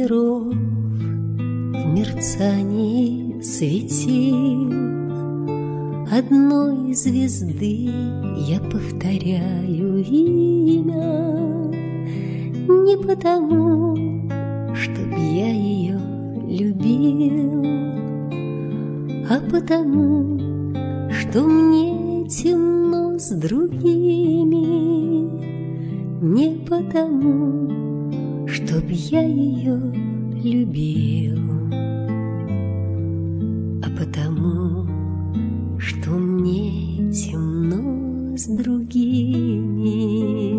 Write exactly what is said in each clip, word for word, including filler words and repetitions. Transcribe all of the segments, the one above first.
миров в мерцании светил одной звезды я повторяю имя не потому, чтоб я ее любил, а потому, что мне темно с другими, не потому, чтоб я ее любил, а потому, что мне темно с другими.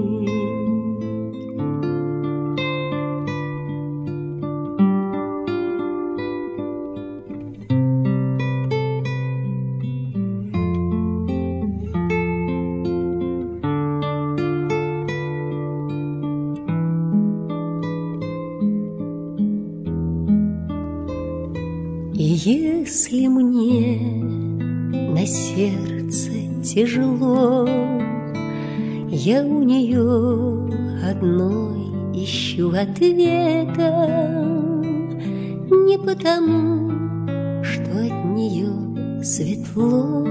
И если мне на сердце тяжело, я у нее одной ищу ответа, не потому, что от нее светло,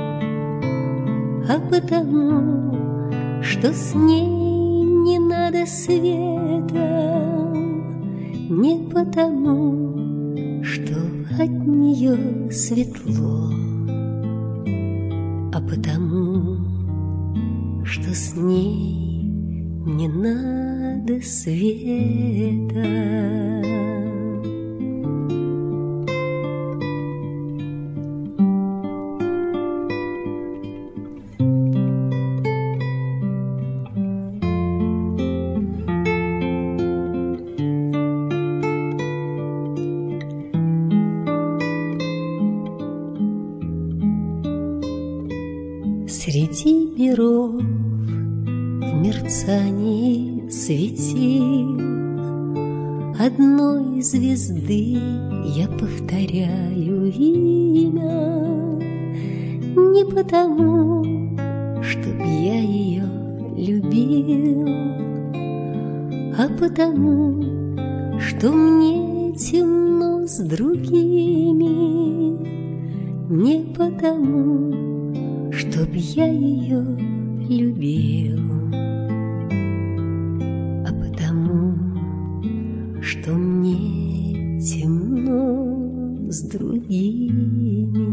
а потому, что с ней не надо света, не потому, что от нее светло, а потому, что с ней не надо света. Среди миров в мерцании светил одной звезды я повторяю имя не потому, чтоб я ее любил, а потому, что мне темно с другими, не потому, чтоб я ее любил, а потому, что мне темно с другими.